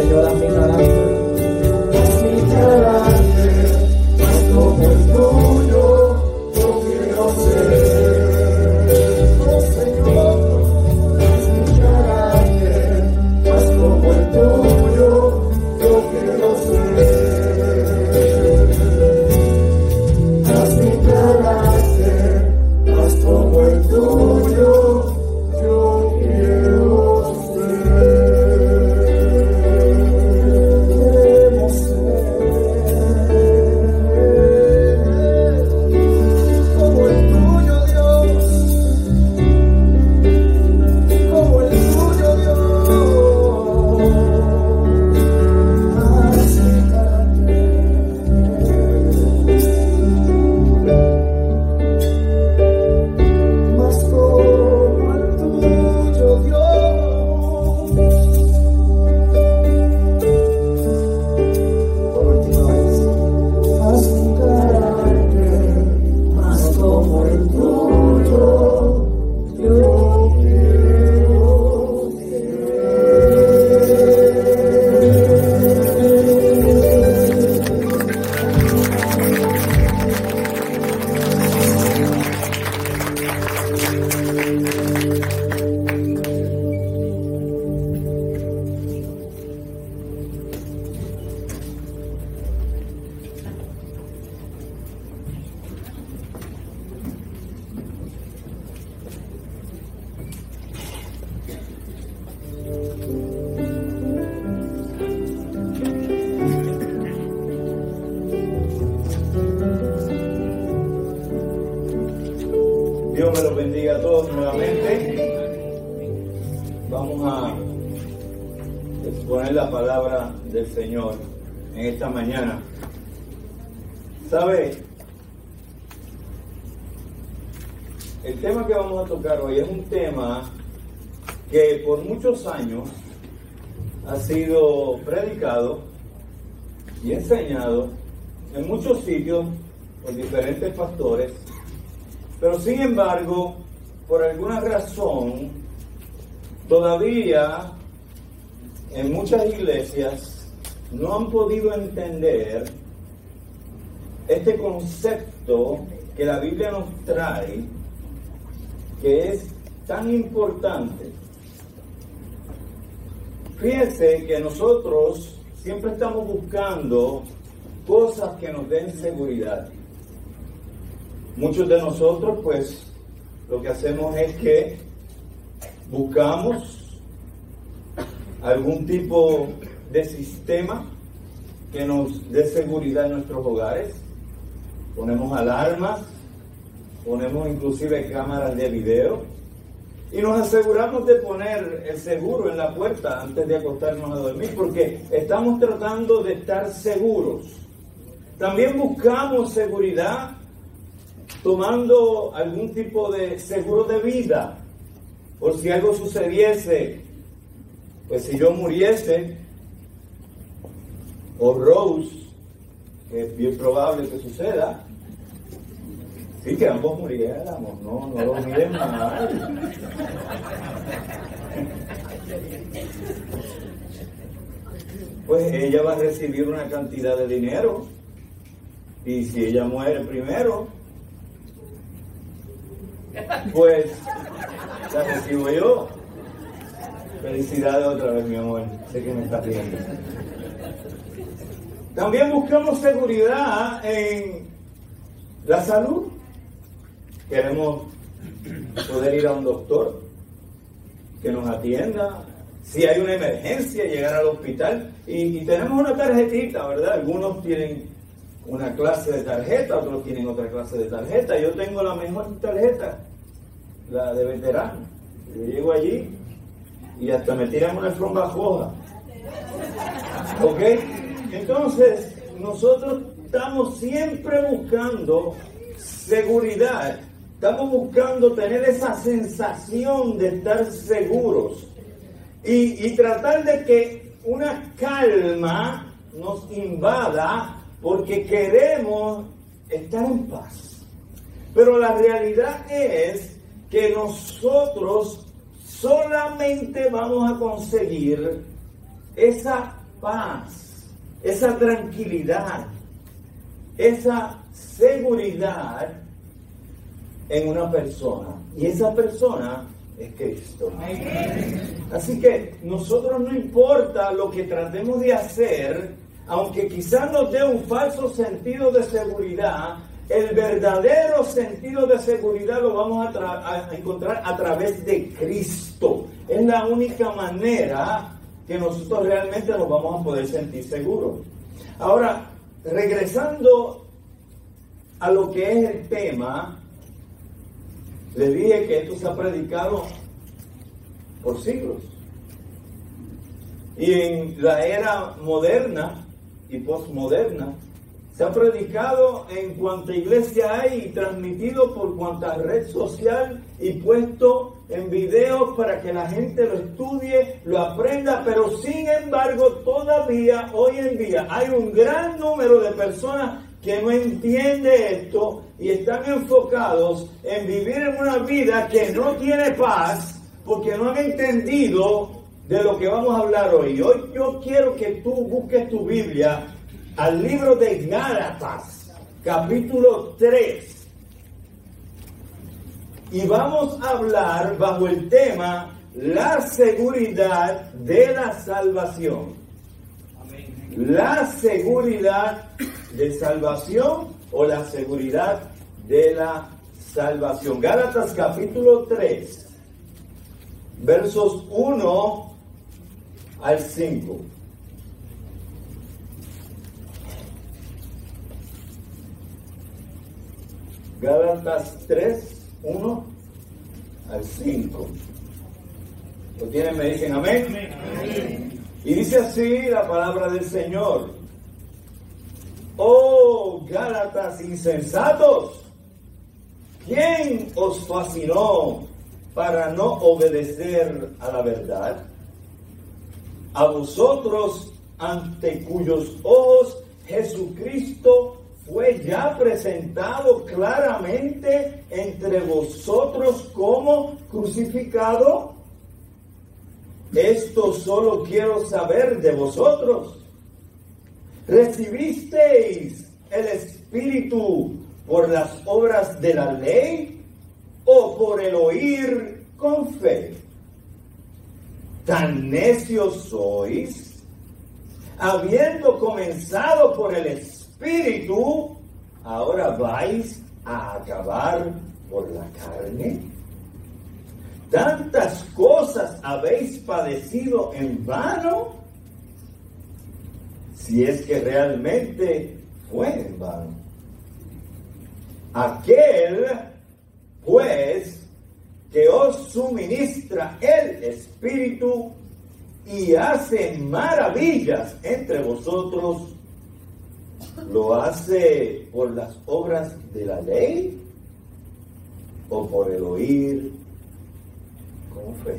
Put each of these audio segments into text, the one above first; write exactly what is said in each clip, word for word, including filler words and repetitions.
Señor, haz mi carácter, haz mi carácter, más como el tuyo, yo quiero ser. Oh Señor, haz mi carácter, más como el tuyo, yo quiero ser. Haz mi carácter, más como el tuyo, yo quiero ser. Queremos ser como el tuyo, Dios, como el tuyo, Dios. Haz mi carácter, más como el tuyo, Dios. Por última vez, haz mi carácter, más como el tuyo, yo quiero Dios me los bendiga a todos nuevamente. Vamos a exponer la palabra del Señor en esta mañana. ¿Sabe? El tema que vamos a tocar hoy es un tema que por muchos años ha sido predicado y enseñado en muchos sitios por diferentes pastores. Pero sin embargo, por alguna razón, todavía en muchas iglesias no han podido entender este concepto que la Biblia nos trae, que es tan importante. Fíjense que nosotros siempre estamos buscando cosas que nos den seguridad. Muchos de nosotros, pues, lo que hacemos es que buscamos algún tipo de sistema que nos dé seguridad en nuestros hogares. Ponemos alarmas, ponemos inclusive cámaras de video y nos aseguramos de poner el seguro en la puerta antes de acostarnos a dormir, porque estamos tratando de estar seguros. También buscamos seguridad tomando algún tipo de seguro de vida, por si algo sucediese, pues si yo muriese, o Rose, que es bien probable que suceda, sí, que ambos muriéramos, no, no lo miren mal. Pues ella va a recibir una cantidad de dinero, y si ella muere primero, pues la recibo yo. Felicidades otra vez, mi amor. Sé que me estás riendo. También buscamos seguridad en la salud. Queremos poder ir a un doctor que nos atienda. Si hay una emergencia, llegar al hospital. Y, y tenemos una tarjetita, ¿verdad? Algunos tienen una clase de tarjeta, otros tienen otra clase de tarjeta. Yo tengo la mejor tarjeta, la de veterano. Yo llego allí y hasta me tiran una alfombra roja. ¿Ok? Entonces, nosotros estamos siempre buscando seguridad. Estamos buscando tener esa sensación de estar seguros. Y, y tratar de que una calma nos invada, porque queremos estar en paz. Pero la realidad es que nosotros solamente vamos a conseguir esa paz, esa tranquilidad, esa seguridad en una persona. Y esa persona es Cristo. Así que nosotros, no importa lo que tratemos de hacer, aunque quizás nos dé un falso sentido de seguridad, el verdadero sentido de seguridad lo vamos a, tra- a encontrar a través de Cristo. Es la única manera que nosotros realmente nos vamos a poder sentir seguros. Ahora, regresando a lo que es el tema, les dije que esto se ha predicado por siglos. Y en la era moderna y postmoderna, se ha predicado en cuanta iglesia hay y transmitido por cuanta red social y puesto en videos para que la gente lo estudie, lo aprenda, pero sin embargo todavía hoy en día hay un gran número de personas que no entiende esto y están enfocados en vivir en una vida que no tiene paz porque no han entendido de lo que vamos a hablar hoy. Hoy yo quiero que tú busques tu Biblia al libro de Gálatas, capítulo tres. Y vamos a hablar bajo el tema la seguridad de la salvación. La seguridad de salvación o la seguridad de la salvación. Gálatas capítulo tres, versos uno al cinco. Gálatas tres, uno al cinco. ¿Lo tienen? Me dicen amén. Amén. Y dice así la palabra del Señor: oh Gálatas insensatos, ¿quién os fascinó para no obedecer a la verdad? A vosotros, ante cuyos ojos Jesucristo fue ya presentado claramente entre vosotros como crucificado. Esto solo quiero saber de vosotros. ¿Recibisteis el Espíritu por las obras de la ley o por el oír con fe? ¿Tan necios sois? Habiendo comenzado por el Espíritu, ¿ahora vais a acabar por la carne? ¿Tantas cosas habéis padecido en vano? Si es que realmente fue en vano. Aquel, pues, que os suministra el Espíritu y hace maravillas entre vosotros, ¿lo hace por las obras de la ley o por el oír con fe?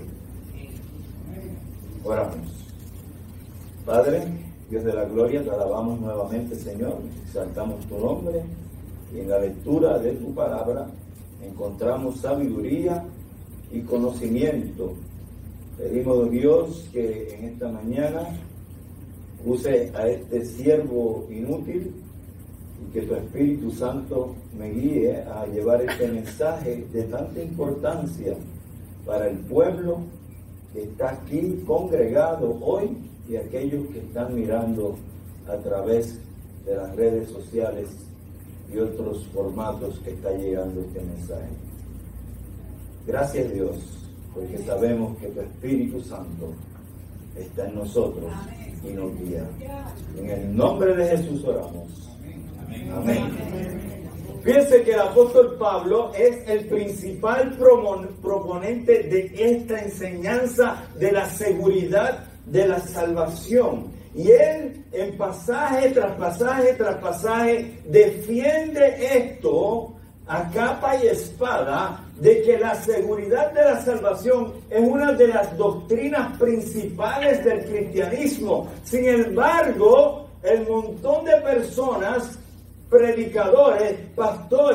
Oramos. Padre, Dios de la gloria, te alabamos nuevamente, Señor, exaltamos tu nombre y en la lectura de tu palabra encontramos sabiduría y conocimiento. Pedimos, Dios, que en esta mañana use a este siervo inútil y que tu Espíritu Santo me guíe a llevar este mensaje de tanta importancia para el pueblo que está aquí congregado hoy y aquellos que están mirando a través de las redes sociales y otros formatos que está llegando este mensaje. Gracias, Dios, porque sabemos que tu Espíritu Santo está en nosotros y nos guía. En el nombre de Jesús oramos. Amén. Amén. Fíjense que el apóstol Pablo es el principal proponente de esta enseñanza de la seguridad de la salvación. Y él, en pasaje tras pasaje tras pasaje, defiende esto a capa y espada, de que la seguridad de la salvación es una de las doctrinas principales del cristianismo. Sin embargo, el montón de personas, predicadores, pastores,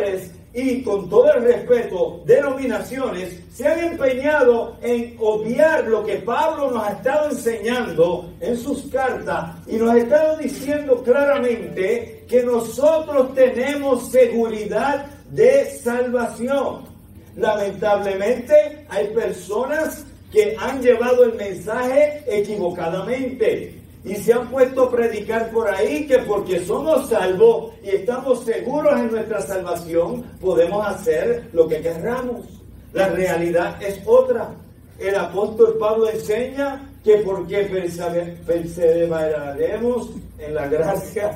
y con todo el respeto, denominaciones se han empeñado en obviar lo que Pablo nos ha estado enseñando en sus cartas y nos ha estado diciendo claramente que nosotros tenemos seguridad de salvación. Lamentablemente hay personas que han llevado el mensaje equivocadamente y se han puesto a predicar por ahí que porque somos salvos y estamos seguros en nuestra salvación, podemos hacer lo que querramos. La realidad es otra. El apóstol Pablo enseña que porque perseveraremos en la gracia,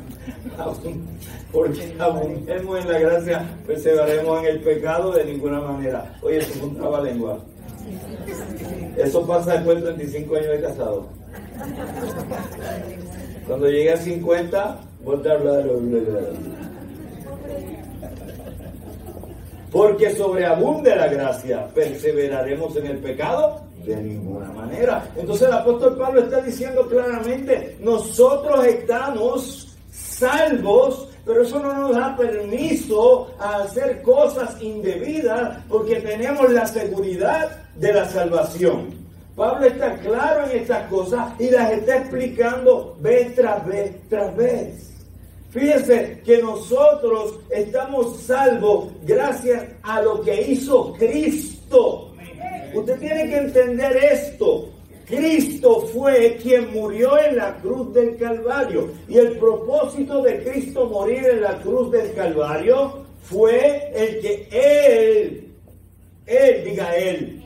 porque abundemos en la gracia, perseveraremos en el pecado de ninguna manera. Oye, eso es un trabalengua. Eso pasa después de treinta y cinco años de casado. Cuando llegue a cincuenta, vuelve a hablar. Porque sobreabunde la gracia, perseveraremos en el pecado de ninguna manera. Entonces el apóstol Pablo está diciendo claramente, nosotros estamos salvos, pero eso no nos da permiso a hacer cosas indebidas porque tenemos la seguridad de la salvación. Pablo está claro en estas cosas y las está explicando vez tras vez tras vez. Fíjense que nosotros estamos salvos gracias a lo que hizo Cristo. Usted tiene que entender esto. Cristo fue quien murió en la cruz del Calvario. Y el propósito de Cristo morir en la cruz del Calvario fue el que Él, Él, diga Él,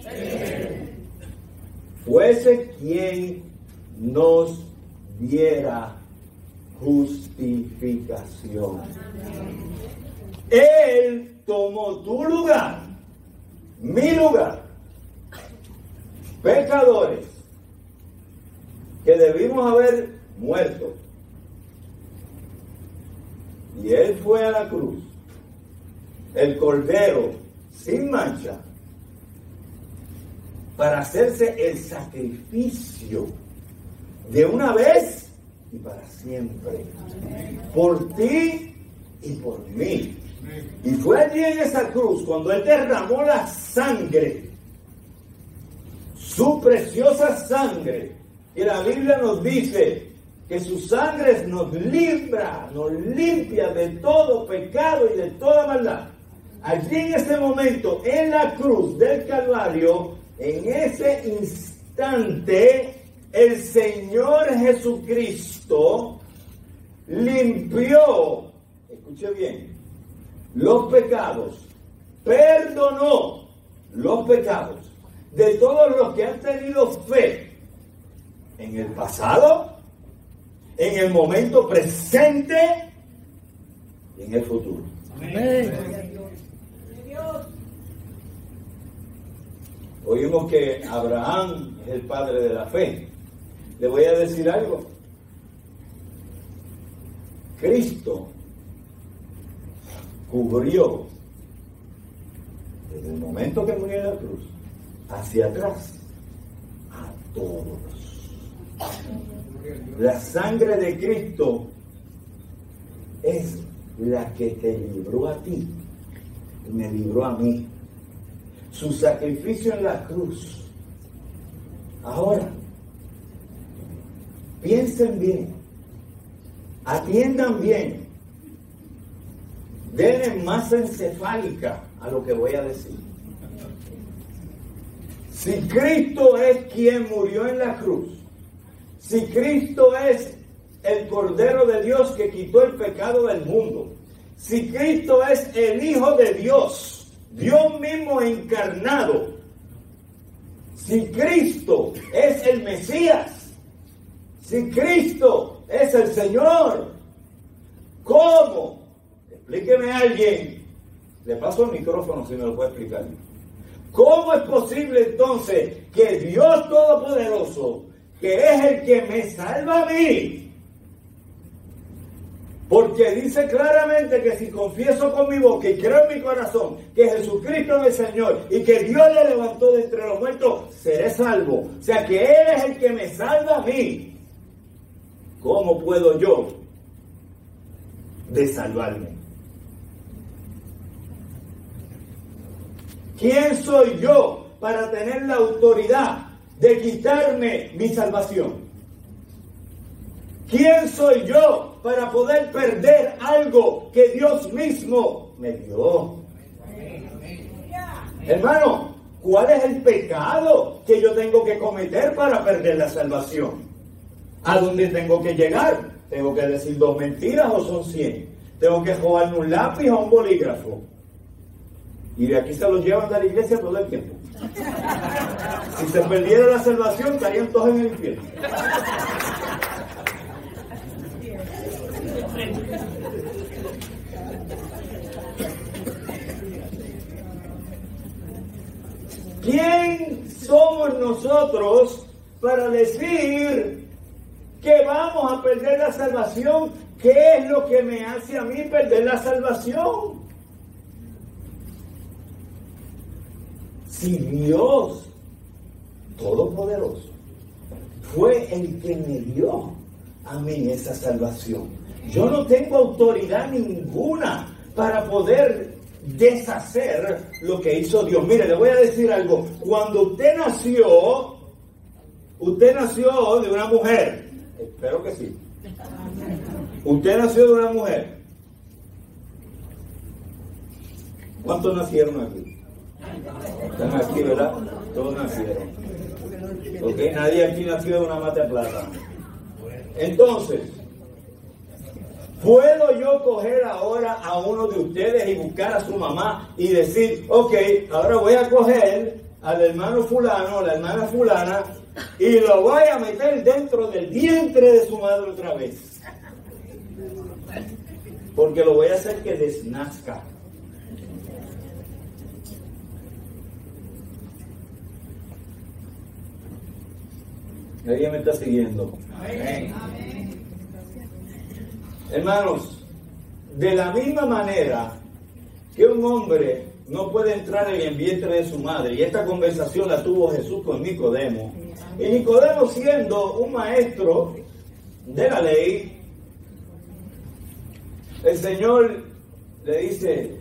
fuese quien nos diera justificación. Él tomó tu lugar, mi lugar, pecadores que debimos haber muerto. Y Él fue a la cruz, el Cordero sin mancha, para hacerse el sacrificio de una vez y para siempre, por ti y por mí. Y fue allí en esa cruz cuando Él derramó la sangre, su preciosa sangre, y la Biblia nos dice que su sangre nos libra, nos limpia de todo pecado y de toda maldad. Allí en ese momento, en la cruz del Calvario, en ese instante, el Señor Jesucristo limpió, escuche bien, los pecados, perdonó los pecados de todos los que han tenido fe en el pasado, en el momento presente y en el futuro. Amén. Oímos que Abraham es el padre de la fe. Le voy a decir algo. Cristo cubrió desde el momento que murió en la cruz hacia atrás a todos. La sangre de Cristo es la que te libró a ti y me libró a mí. Su sacrificio en la cruz. Ahora, piensen bien, atiendan bien, denle masa encefálica a lo que voy a decir. Si Cristo es quien murió en la cruz, si Cristo es el Cordero de Dios que quitó el pecado del mundo, si Cristo es el Hijo de Dios, Dios mismo encarnado, si Cristo es el Mesías, si Cristo es el Señor, ¿cómo? Explíqueme a alguien. Le paso el micrófono si me lo puede explicar. ¿Cómo es posible entonces que Dios Todopoderoso, que es el que me salva a mí? Porque dice claramente que si confieso con mi boca y creo en mi corazón que Jesucristo es el Señor y que Dios le levantó de entre los muertos, seré salvo. O sea que Él es el que me salva a mí. ¿Cómo puedo yo desalvarme? ¿Quién soy yo para tener la autoridad de quitarme mi salvación? ¿Quién soy yo para poder perder algo que Dios mismo me dio? Hermano, ¿cuál es el pecado que yo tengo que cometer para perder la salvación? ¿A dónde tengo que llegar? ¿Tengo que decir dos mentiras o son cien? ¿Tengo que jugarme un lápiz o un bolígrafo? Y de aquí se los llevan de la iglesia todo el tiempo. Si se perdiera la salvación, estarían todos en el infierno. ¿Quién somos nosotros para decir que vamos a perder la salvación? ¿Qué es lo que me hace a mí perder la salvación? Si Dios Todopoderoso fue el que me dio a mí esa salvación, yo no tengo autoridad ninguna para poder deshacer lo que hizo Dios. Mire, le voy a decir algo. Cuando usted nació, usted nació de una mujer. Espero que sí. Usted nació de una mujer. ¿Cuántos nacieron aquí? Están aquí, ¿verdad? Todos nacieron. Ok, nadie aquí nació de una mata de plata. Entonces, ¿puedo yo coger ahora a uno de ustedes y buscar a su mamá y decir, ok, ahora voy a coger al hermano fulano, a la hermana fulana, y lo voy a meter dentro del vientre de su madre otra vez? Porque lo voy a hacer que desnazca. ¿Alguien me está siguiendo? Amén. Hermanos, de la misma manera que un hombre no puede entrar en el vientre de su madre, y esta conversación la tuvo Jesús con Nicodemo, y Nicodemo, siendo un maestro de la ley, el Señor le dice,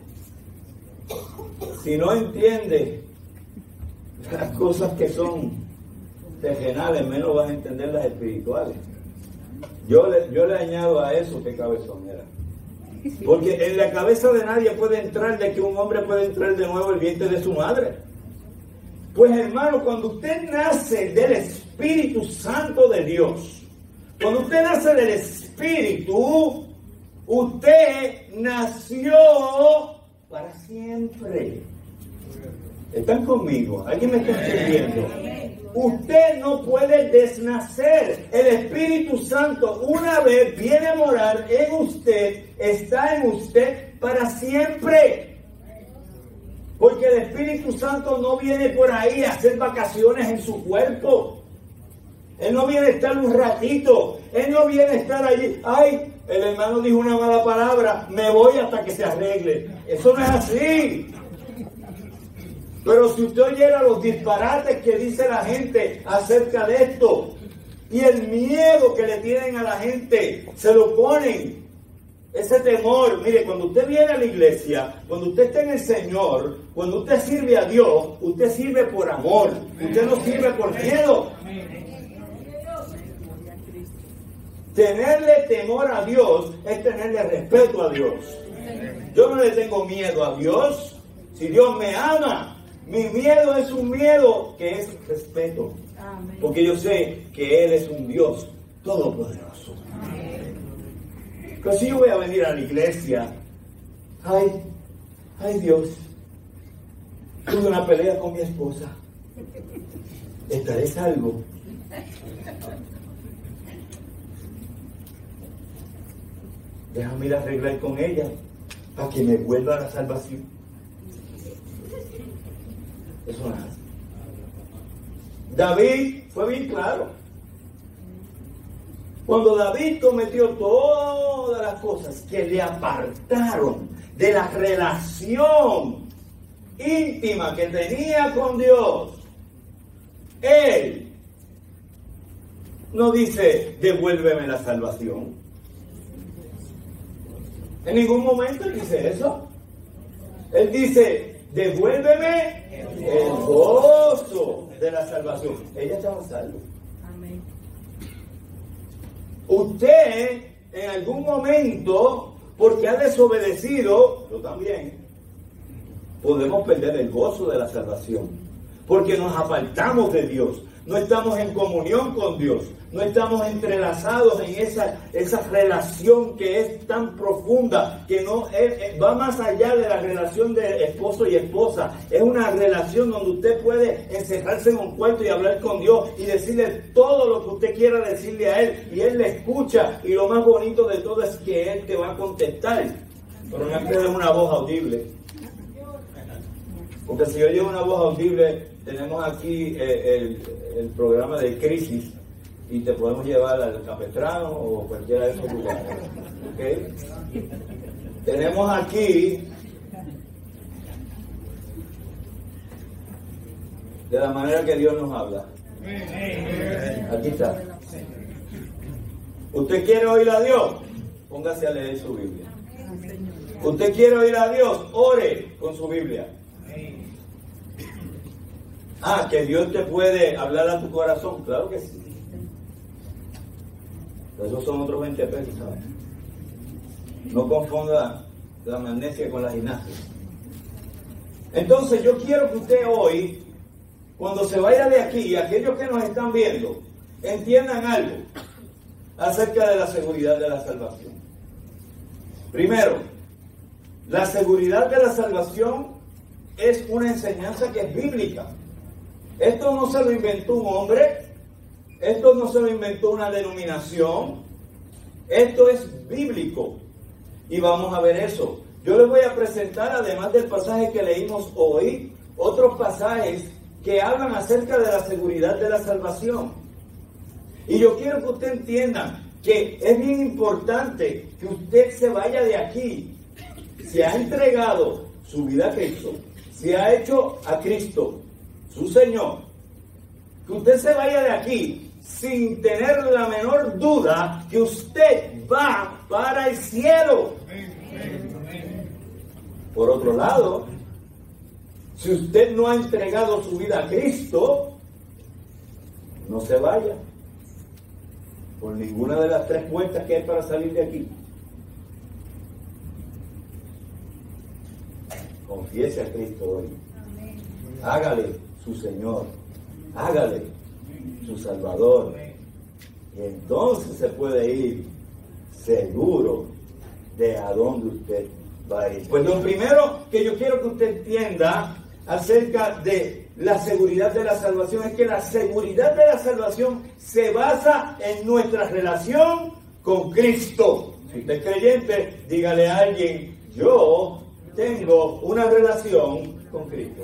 si no entiende las cosas que son terrenales, menos vas a entender las espirituales. Yo le, yo le añado a eso que cabezón era. Porque en la cabeza de nadie puede entrar de que un hombre puede entrar de nuevo el vientre de su madre. Pues hermano, cuando usted nace del Espíritu Santo de Dios, cuando usted nace del Espíritu, usted nació para siempre. ¿Están conmigo? ¿Alguien me está entendiendo? Usted no puede desnacer. El Espíritu Santo, una vez viene a morar en usted, está en usted para siempre. Porque el Espíritu Santo no viene por ahí a hacer vacaciones en su cuerpo. Él no viene a estar un ratito. Él no viene a estar allí. Ay, el hermano dijo una mala palabra, me voy hasta que se arregle. Eso no es así. Pero si usted oyera los disparates que dice la gente acerca de esto, y el miedo que le tienen a la gente, se lo ponen, ese temor. Mire, cuando usted viene a la iglesia, cuando usted está en el Señor, cuando usted sirve a Dios, usted sirve por amor, usted no sirve por miedo. Tenerle temor a Dios es tenerle respeto a Dios. Yo no le tengo miedo a Dios. Si Dios me ama, mi miedo es un miedo que es respeto. Porque yo sé que Él es un Dios todopoderoso. Pero si yo voy a venir a la iglesia, ay, ay Dios, tuve una pelea con mi esposa, estaré salvo. Déjame ir a arreglar con ella para que me vuelva a la salvación. Eso no es así. David fue bien claro. Cuando David cometió todas las cosas que le apartaron de la relación íntima que tenía con Dios, él no dice, devuélveme la salvación. En ningún momento él dice eso. Él dice, devuélveme el gozo de la salvación. Ella estaba salva. Amén. Usted en algún momento, porque ha desobedecido, yo también, podemos perder el gozo de la salvación, porque nos apartamos de Dios, no estamos en comunión con Dios, no estamos entrelazados en esa, esa relación que es tan profunda, que no es, va más allá de la relación de esposo y esposa. Es una relación donde usted puede encerrarse en un cuarto y hablar con Dios y decirle todo lo que usted quiera decirle a Él, y Él le escucha, y lo más bonito de todo es que Él te va a contestar, pero no es que es una voz audible. Porque si oye una voz audible, tenemos aquí eh, el, el programa de crisis, y te podemos llevar al Capestrano o cualquiera de esos lugares. ¿Okay? Tenemos aquí, de la manera que Dios nos habla. Aquí está. ¿Usted quiere oír a Dios? Póngase a leer su Biblia. ¿Usted quiere oír a Dios? Ore con su Biblia. Ah, que Dios te puede hablar a tu corazón. Claro que sí. Esos son otros veinte pesos, ¿sabes? No confunda la magnesia con la gimnasia. Entonces yo quiero que usted hoy, cuando se vaya de aquí, y aquellos que nos están viendo, entiendan algo acerca de la seguridad de la salvación. Primero, la seguridad de la salvación es una enseñanza que es bíblica. Esto no se lo inventó un hombre. Esto no se lo inventó una denominación, esto es bíblico, y vamos a ver eso. Yo les voy a presentar, además del pasaje que leímos hoy, otros pasajes que hablan acerca de la seguridad de la salvación. Y yo quiero que usted entienda que es bien importante que usted se vaya de aquí, se ha entregado su vida a Cristo, se ha hecho a Cristo su Señor, que usted se vaya de aquí sin tener la menor duda que usted va para el cielo. Por otro lado, si usted no ha entregado su vida a Cristo, no se vaya por ninguna de las tres puertas que hay para salir de aquí. Confiese a Cristo hoy. Hágale su Señor. Hágale su Salvador, y entonces se puede ir seguro de a dónde usted va a ir. Pues lo primero que yo quiero que usted entienda acerca de la seguridad de la salvación es que la seguridad de la salvación se basa en nuestra relación con Cristo. Si usted es creyente, dígale a alguien: yo tengo una relación con Cristo.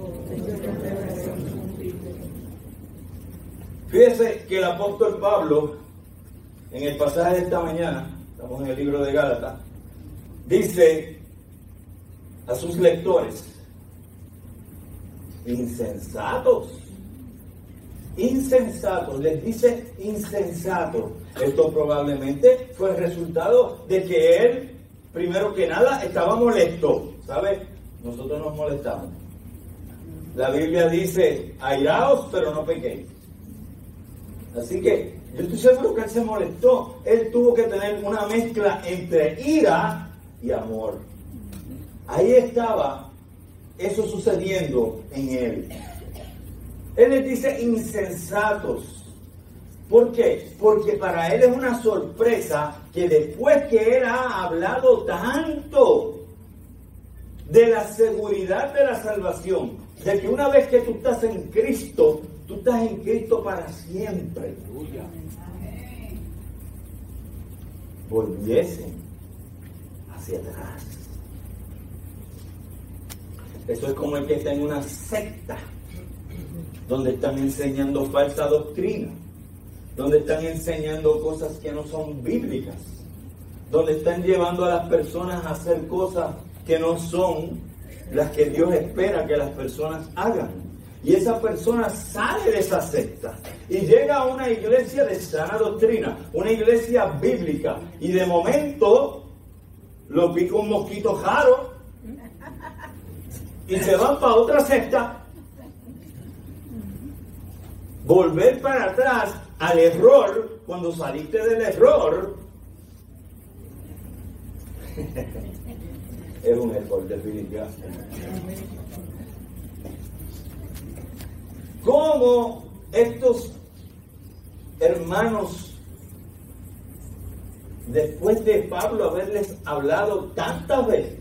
Fíjese que el apóstol Pablo, en el pasaje de esta mañana, estamos en el libro de Gálatas, dice a sus lectores: insensatos, insensatos, les dice insensatos. Esto probablemente fue el resultado de que él, primero que nada, estaba molesto. ¿Sabe? Nosotros nos molestamos. La Biblia dice: airaos, pero no pequéis. Así que yo estoy seguro que él se molestó. Él tuvo que tener una mezcla entre ira y amor. Ahí estaba eso sucediendo en él. Él les dice insensatos. ¿Por qué? Porque para él es una sorpresa que después que él ha hablado tanto de la seguridad de la salvación, de que una vez que tú estás en Cristo, tú estás en Cristo para siempre, volviesen hacia atrás. Eso es como el que está en una secta, donde están enseñando falsa doctrina, donde están enseñando cosas que no son bíblicas, donde están llevando a las personas a hacer cosas que no son las que Dios espera que las personas hagan. Y esa persona sale de esa secta y llega a una iglesia de sana doctrina, una iglesia bíblica, y de momento lo pica un mosquito jaro y se van para otra secta, volver para atrás al error cuando saliste del error es un error definitivamente. ¿Cómo estos hermanos, después de Pablo haberles hablado tantas veces,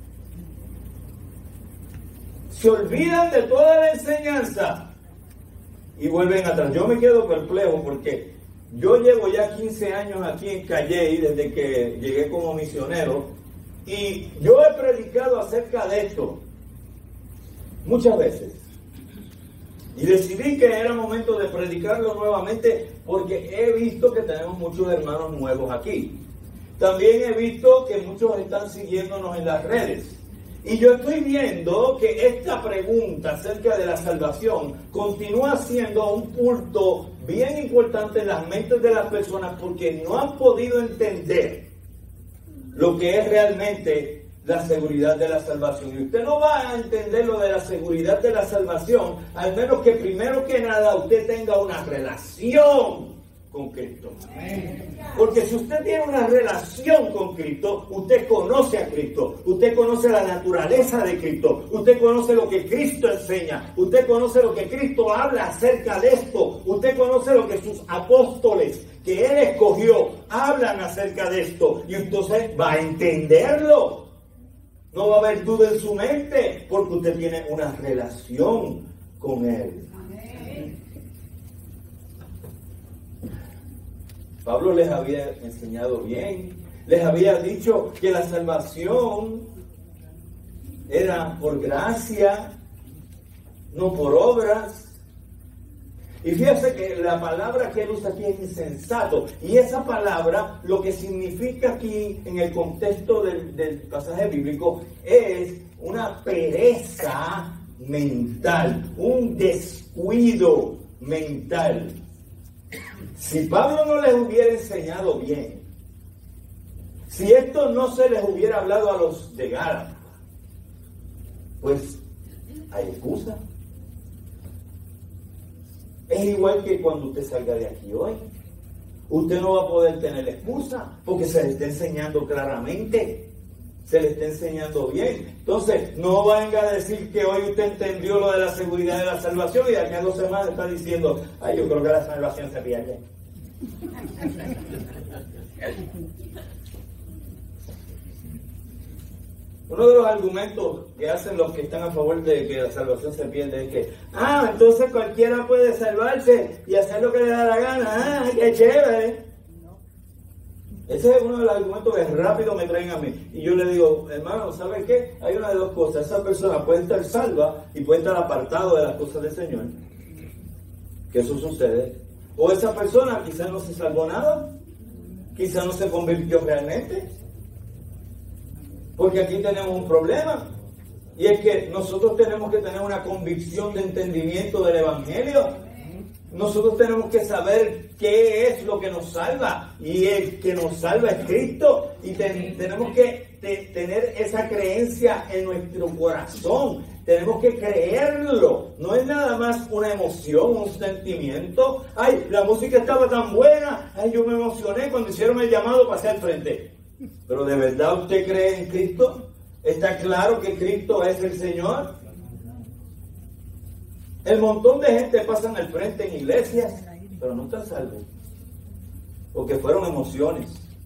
se olvidan de toda la enseñanza y vuelven atrás? Yo me quedo perplejo porque yo llevo ya quince años aquí en Calley desde que llegué como misionero y yo he predicado acerca de esto muchas veces y decidí que era momento de predicarlo nuevamente porque he visto que tenemos muchos hermanos nuevos aquí. También he visto que muchos están siguiéndonos en las redes. Y yo estoy viendo que esta pregunta acerca de la salvación continúa siendo un punto bien importante en las mentes de las personas porque no han podido entender lo que es realmente la seguridad de la salvación. Y usted no va a entender lo de la seguridad de la salvación al menos que primero que nada usted tenga una relación con Cristo. Porque si usted tiene una relación con Cristo, usted conoce a Cristo, usted conoce la naturaleza de Cristo, usted conoce lo que Cristo enseña, usted conoce lo que Cristo habla acerca de esto, usted conoce lo que sus apóstoles que Él escogió hablan acerca de esto, y entonces va a entenderlo. No va a haber duda en su mente, porque usted tiene una relación con Él. Pablo les había enseñado bien, les había dicho que la salvación era por gracia, no por obras. Y fíjese que la palabra que él usa aquí es insensato, y esa palabra lo que significa aquí en el contexto del, del pasaje bíblico es una pereza mental, un descuido mental. Si Pablo no les hubiera enseñado bien, si esto no se les hubiera hablado a los de Gálatas, pues hay excusa. Es igual que cuando usted salga de aquí hoy. Usted no va a poder tener excusa porque se le está enseñando claramente. Se le está enseñando bien. Entonces, no venga a decir que hoy usted entendió lo de la seguridad de la salvación y de aquí a dos semanas está diciendo, ay, yo creo que la salvación se pierde. Uno de los argumentos que hacen los que están a favor de que la salvación se pierde es que, ah, entonces cualquiera puede salvarse y hacer lo que le da la gana. Ah, qué chévere. Ese es uno de los argumentos que rápido me traen a mí. Y yo le digo, hermano, ¿sabe qué? Hay una de dos cosas. Esa persona puede estar salva y puede estar apartado de las cosas del Señor. Que eso sucede. O esa persona quizás no se salvó nada. Quizás no se convirtió realmente. Porque aquí tenemos un problema. Y es que nosotros tenemos que tener una convicción de entendimiento del Evangelio. Nosotros tenemos que saber qué es lo que nos salva, y el que nos salva es Cristo, y ten, tenemos que te, tener esa creencia en nuestro corazón, tenemos que creerlo, no es nada más una emoción, un sentimiento. Ay, la música estaba tan buena, ay, yo me emocioné cuando hicieron el llamado, pasé al frente. Pero ¿de verdad usted cree en Cristo? ¿Está claro que Cristo es el Señor? El montón de gente pasan al frente en iglesias, pero no están salvos, porque fueron emociones.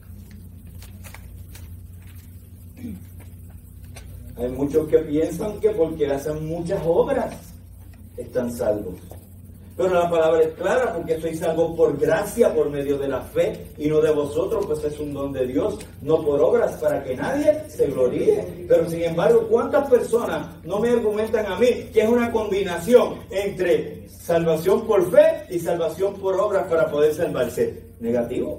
Hay muchos que piensan que porque hacen muchas obras están salvos. Pero la palabra es clara, porque soy salvo por gracia, por medio de la fe, y no de vosotros, pues es un don de Dios, no por obras, para que nadie se gloríe. Pero sin embargo, ¿cuántas personas no me argumentan a mí que es una combinación entre salvación por fe y salvación por obras para poder salvarse? Negativo.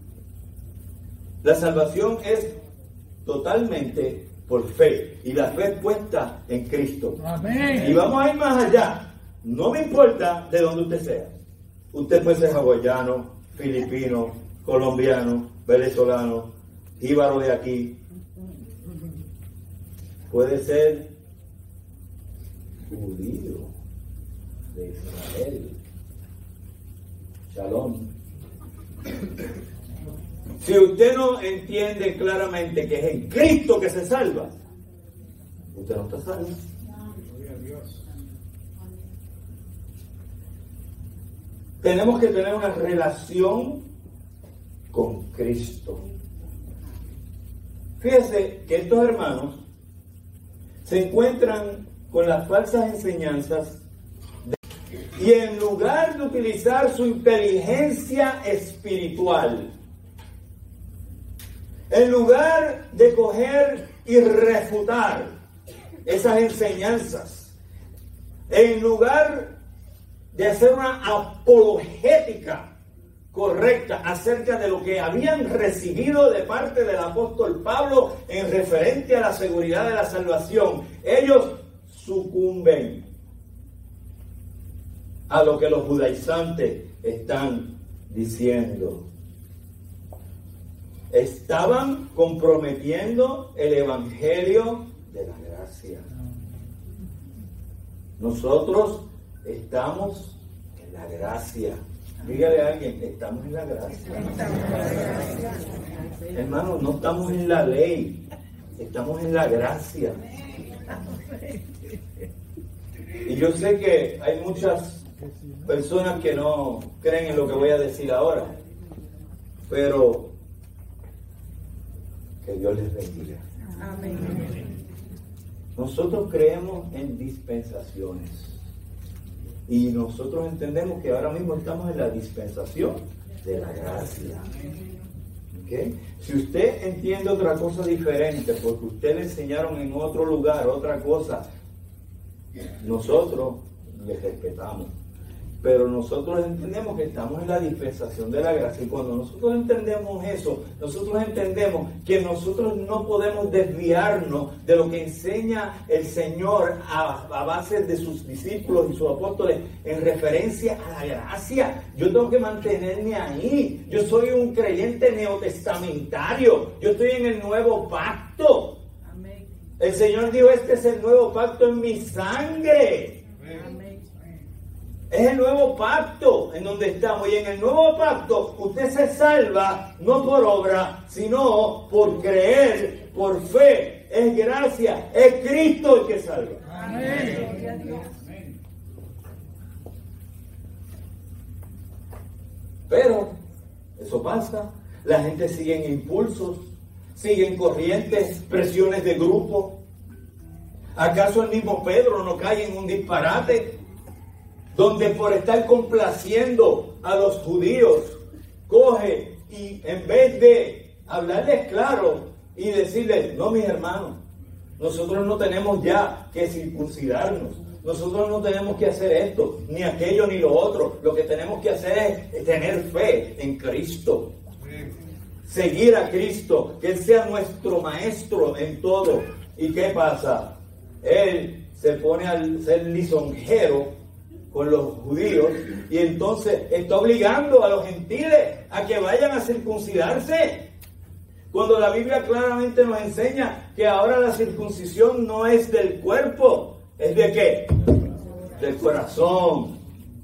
La salvación es totalmente por fe, y la fe es puesta en Cristo. Amén. Y vamos a ir más allá. No me importa de dónde usted sea. Usted puede ser hawaiano, filipino, colombiano, venezolano, jíbaro de aquí. Puede ser judío de Israel. Shalom. Si usted no entiende claramente que es en Cristo que se salva, usted no está salvo. Tenemos que tener una relación con Cristo. Fíjese que estos hermanos se encuentran con las falsas enseñanzas de, y en lugar de utilizar su inteligencia espiritual, en lugar de coger y refutar esas enseñanzas, en lugar de hacer una apologética correcta acerca de lo que habían recibido de parte del apóstol Pablo en referente a la seguridad de la salvación, ellos sucumben a lo que los judaizantes están diciendo. Estaban comprometiendo el evangelio de la gracia. Nosotros estamos en la gracia. Dígale a alguien, estamos en la gracia. Hermanos, no estamos en la ley, estamos en la gracia. Y yo sé que hay muchas personas que no creen en lo que voy a decir ahora, pero que Dios les bendiga. Amén. Nosotros creemos en dispensaciones. Y nosotros entendemos que ahora mismo estamos en la dispensación de la gracia. ¿Okay? Si usted entiende otra cosa diferente, porque usted le enseñaron en otro lugar otra cosa, nosotros le respetamos. Pero nosotros entendemos que estamos en la dispensación de la gracia. Y cuando nosotros entendemos eso, nosotros entendemos que nosotros no podemos desviarnos de lo que enseña el Señor a, a base de sus discípulos y sus apóstoles en referencia a la gracia. Yo tengo que mantenerme ahí. Yo soy un creyente neotestamentario. Yo estoy en el nuevo pacto. Amén. El Señor dijo, este es el nuevo pacto en mi sangre. Amén. Es el nuevo pacto en donde estamos. Y en el nuevo pacto usted se salva no por obra, sino por creer, por fe. Es gracia, es Cristo el que salva. Amén. Pero eso pasa. La gente sigue en impulsos, sigue en corrientes, presiones de grupo. ¿Acaso el mismo Pedro no cae en un disparate? Donde por estar complaciendo a los judíos, coge y en vez de hablarles claro y decirles, no mis hermanos, nosotros no tenemos ya que circuncidarnos, nosotros no tenemos que hacer esto, ni aquello ni lo otro, lo que tenemos que hacer es tener fe en Cristo, seguir a Cristo, que Él sea nuestro maestro en todo. ¿Y qué pasa? Él se pone a ser lisonjero con los judíos y entonces está obligando a los gentiles a que vayan a circuncidarse, cuando la Biblia claramente nos enseña que ahora la circuncisión no es del cuerpo, es de ¿qué? Del corazón.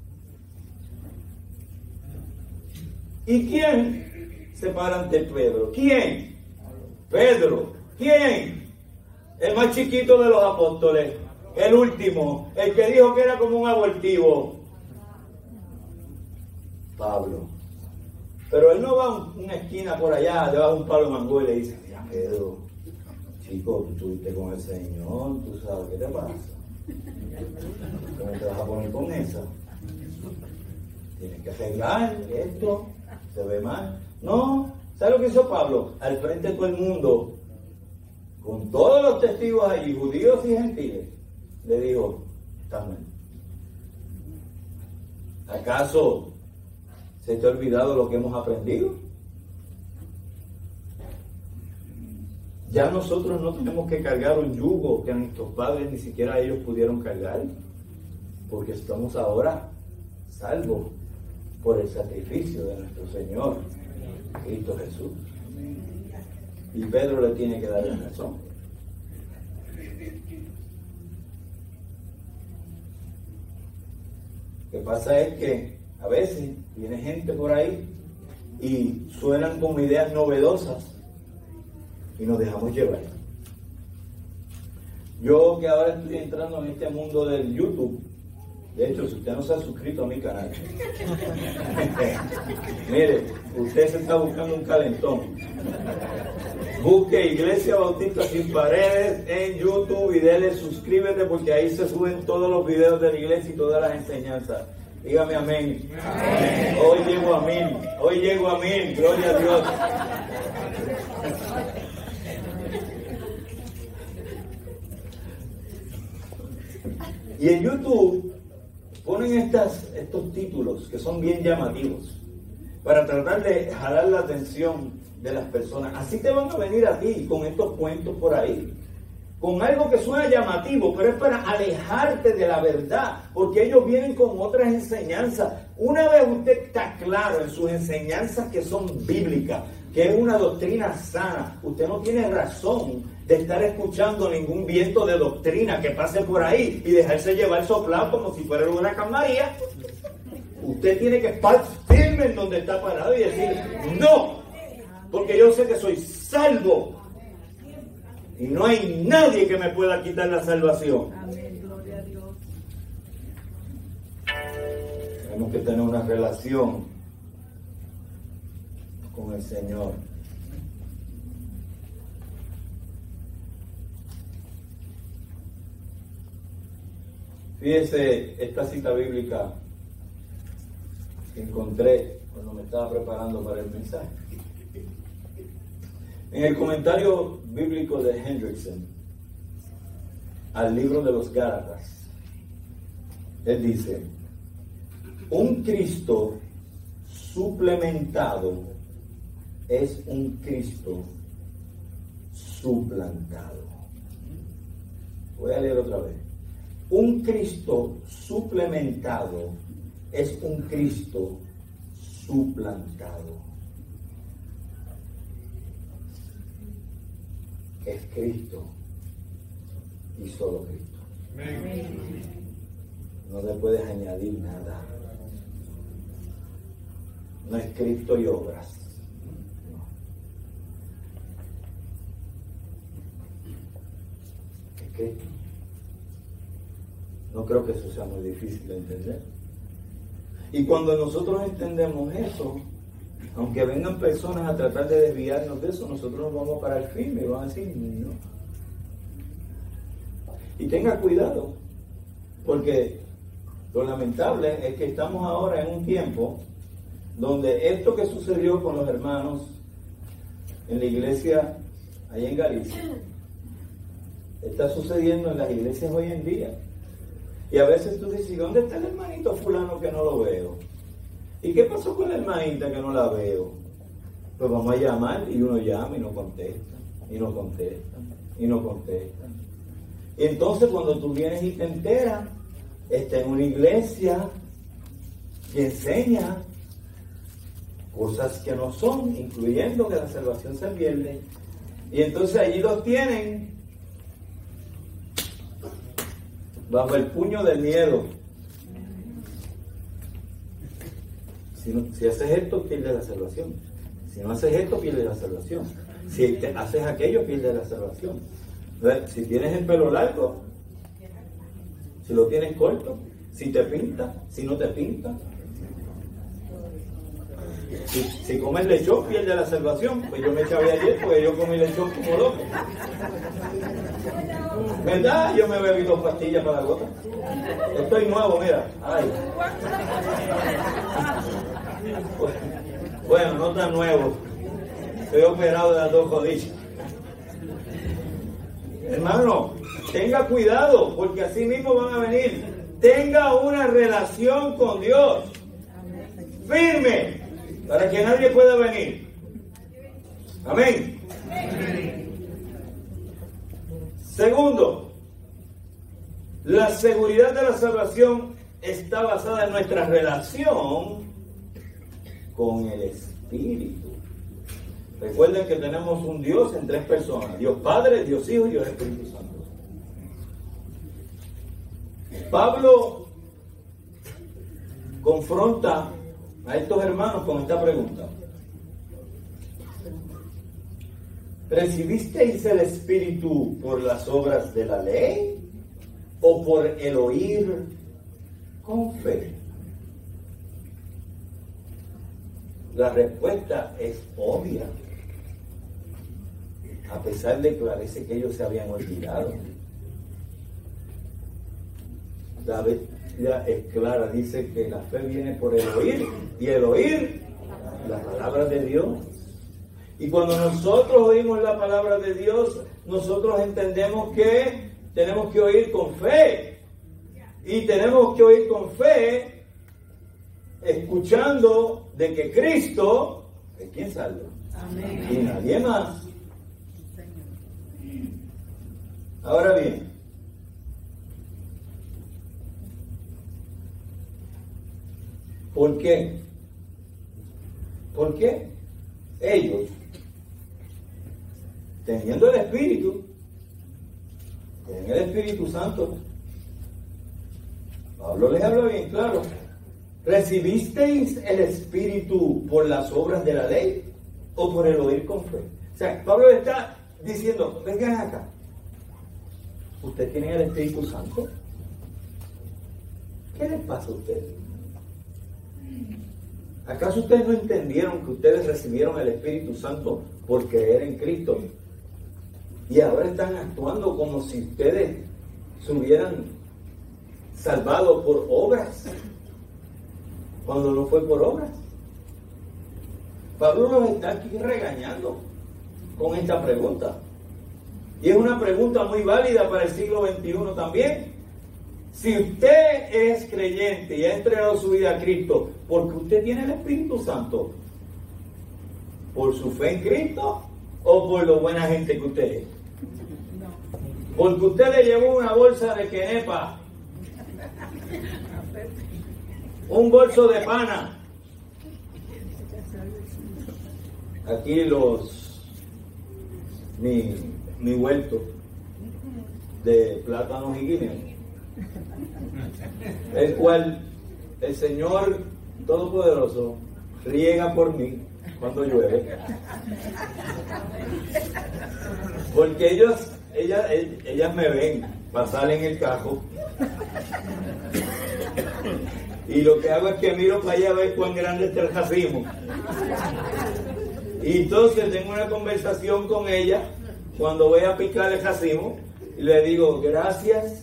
¿Y quién se para ante Pedro? ¿Quién? Pedro. ¿Quién? El más chiquito de los apóstoles. El último, el que dijo que era como un abortivo, Pablo. Pero él no va a una esquina por allá, debajo de un palo de mango y le dice, mira Pedro, chico, tú estuviste con el Señor, tú sabes, ¿qué te pasa? ¿Cómo te vas a poner con esa? Tienes que arreglar esto, se ve mal. No, ¿sabes lo que hizo Pablo? Al frente de todo el mundo, con todos los testigos allí, judíos y gentiles, le dijo, está mal. ¿Acaso se te ha olvidado lo que hemos aprendido? Ya nosotros no tenemos que cargar un yugo que a nuestros padres ni siquiera ellos pudieron cargar, porque estamos ahora salvos por el sacrificio de nuestro Señor Cristo Jesús. Y Pedro le tiene que dar la razón. Lo que pasa es que a veces viene gente por ahí y suenan como ideas novedosas y nos dejamos llevar. Yo que ahora estoy entrando en este mundo del YouTube, de hecho, si usted no se ha suscrito a mi canal, mire, usted se está buscando un calentón. Busque Iglesia Bautista Sin Paredes en YouTube y dele suscríbete, porque ahí se suben todos los videos de la iglesia y todas las enseñanzas. Dígame amén. Amén. Hoy llego a mil, hoy llego a mil, gloria a Dios. Y en YouTube ponen estas, estos títulos que son bien llamativos para tratar de jalar la atención de las personas. Así te van a venir a ti con estos cuentos por ahí, con algo que suena llamativo, pero es para alejarte de la verdad, porque ellos vienen con otras enseñanzas. Una vez usted está claro en sus enseñanzas que son bíblicas, que es una doctrina sana, usted no tiene razón de estar escuchando ningún viento de doctrina que pase por ahí y dejarse llevar soplado como si fuera una camarilla. Usted tiene que estar firme en donde está parado y decir, no, porque yo sé que soy salvo y no hay nadie que me pueda quitar la salvación. Amén, gloria a Dios. Tenemos que tener una relación con el Señor. Fíjese esta cita bíblica que encontré cuando me estaba preparando para el mensaje. En el comentario bíblico de Hendrickson al libro de los Gálatas, él dice: un Cristo suplementado es un Cristo suplantado. Voy a leer otra vez. Un Cristo suplementado es un Cristo suplantado. Es Cristo y solo Cristo. Amén. No le puedes añadir nada. No es Cristo y obras. No. Es Cristo. No creo que eso sea muy difícil de entender. Y cuando nosotros entendemos eso, aunque vengan personas a tratar de desviarnos de eso, nosotros nos vamos a parar firme y vamos a decir no. Y tenga cuidado, porque lo lamentable es que estamos ahora en un tiempo donde esto que sucedió con los hermanos en la iglesia allá en Galicia está sucediendo en las iglesias hoy en día. Y a veces tú dices, ¿dónde está el hermanito fulano que no lo veo? ¿Y qué pasó con la hermanita que no la veo? Pues vamos a llamar, y uno llama y no contesta, y no contesta, y no contesta. Y entonces cuando tú vienes y te enteras, está en una iglesia que enseña cosas que no son, incluyendo que la salvación se pierde. Y entonces allí los tienen bajo el puño del miedo. Si, no, si haces esto, pierdes la salvación. Si no haces esto, pierdes la salvación. Si te haces aquello, pierdes la salvación. Entonces, si tienes el pelo largo, si lo tienes corto, si te pinta, si no te pinta. Si, si comes lechón, pierdes la salvación. Pues yo me eché ayer porque yo comí lechón como loco. ¿Verdad? Yo me bebí dos pastillas para la gota. Estoy nuevo, mira. Ay. Bueno, no tan nuevo. Estoy operado de las dos rodillas. Hermano, tenga cuidado, porque así mismo van a venir. Tenga una relación con Dios firme, para que nadie pueda venir. Amén. Segundo, la seguridad de la salvación está basada en nuestra relación con el Espíritu. Recuerden que tenemos un Dios en tres personas: Dios Padre, Dios Hijo y Dios Espíritu Santo. Pablo confronta a estos hermanos con esta pregunta. ¿Recibisteis el Espíritu por las obras de la ley o por el oír con fe? La respuesta es obvia, a pesar de que parece que ellos se habían olvidado. La Biblia es clara, dice que la fe viene por el oír, y el oír la palabra de Dios. Y cuando nosotros oímos la palabra de Dios, nosotros entendemos que tenemos que oír con fe. Y tenemos que oír con fe, escuchando de que Cristo es quien salva. Amén. Y nadie más. Ahora bien, ¿por qué? ¿Por qué ellos, teniendo el Espíritu, tienen el Espíritu Santo? Pablo les habla bien claro. ¿Recibisteis el Espíritu por las obras de la ley o por el oír con fe? O sea, Pablo está diciendo, vengan acá. ¿Ustedes tienen el Espíritu Santo? ¿Qué les pasa a ustedes? ¿Acaso ustedes no entendieron que ustedes recibieron el Espíritu Santo por creer en Cristo? Y ahora están actuando como si ustedes se hubieran salvado por obras, cuando no fue por obras. Pablo nos está aquí regañando con esta pregunta. Y es una pregunta muy válida para el siglo veintiuno también. Si usted es creyente y ha entregado su vida a Cristo, porque usted tiene el Espíritu Santo, ¿por su fe en Cristo o por lo buena gente que usted es? Porque usted le llevó una bolsa de quenepa, un bolso de pana. Aquí los mi, mi huerto de plátanos y guineos, el cual el Señor Todopoderoso riega por mí cuando llueve, porque ellos ellas, ellas me ven pasar en el cajo y lo que hago es que miro para allá a ver cuán grande está el racimo, y entonces tengo una conversación con ella cuando voy a picar el racimo y le digo gracias.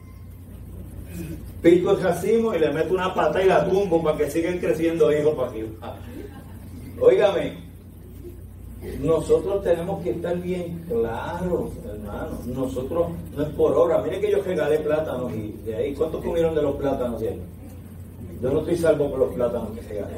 Pico el racimo y le meto una pata y la tumbo para que sigan creciendo hijos para arriba. Óigame, nosotros tenemos que estar bien claros, hermanos. Nosotros no es por obra. Mire que yo regalé plátanos y de ahí, ¿cuántos comieron de los plátanos? Yo no estoy salvo por los plátanos que regalé.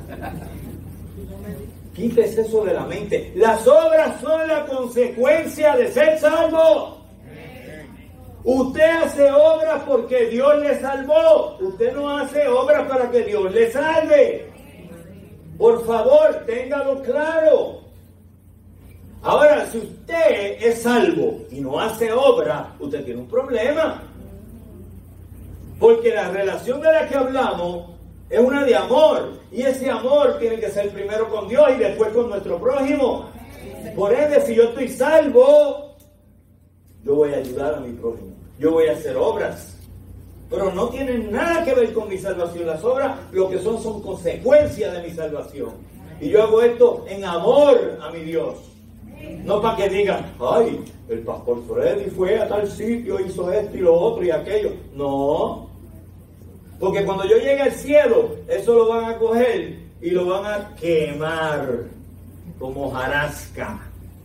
Quítese eso de la mente. Las obras son la consecuencia de ser salvo. Usted hace obras porque Dios le salvó. Usted no hace obras para que Dios le salve. Por favor, téngalo claro. Ahora, si usted es salvo y no hace obra, usted tiene un problema. Porque la relación de la que hablamos es una de amor. Y ese amor tiene que ser primero con Dios y después con nuestro prójimo. Por ende, si yo estoy salvo, yo voy a ayudar a mi prójimo. Yo voy a hacer obras. Pero no tienen nada que ver con mi salvación. Las obras lo que son son consecuencias de mi salvación. Y yo hago esto en amor a mi Dios. No para que digan, ay, el pastor Freddy fue a tal sitio, hizo esto y lo otro y aquello. No. Porque cuando yo llegue al cielo, eso lo van a coger y lo van a quemar como hojarasca.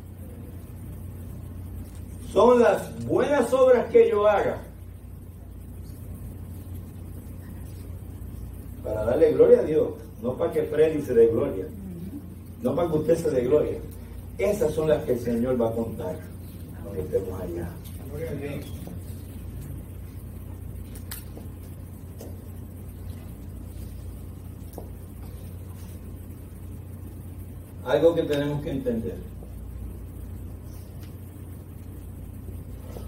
Son las buenas obras que yo haga para darle gloria a Dios, no para que Freddy se dé gloria, no para que usted se dé gloria. Esas son las que el Señor va a contar cuando estemos allá. Algo que tenemos que entender.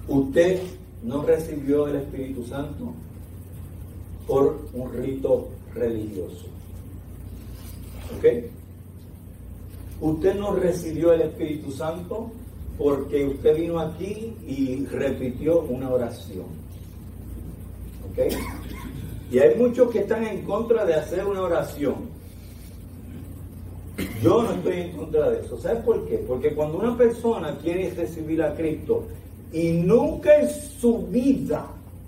Usted no recibió el Espíritu Santo por un rito religioso. ¿Ok? Usted no recibió el Espíritu Santo porque usted vino aquí y repitió una oración. ¿Ok? Y hay muchos que están en contra de hacer una oración. Yo no estoy en contra de eso. ¿Sabes por qué? Porque cuando una persona quiere recibir a Cristo y nunca en su vida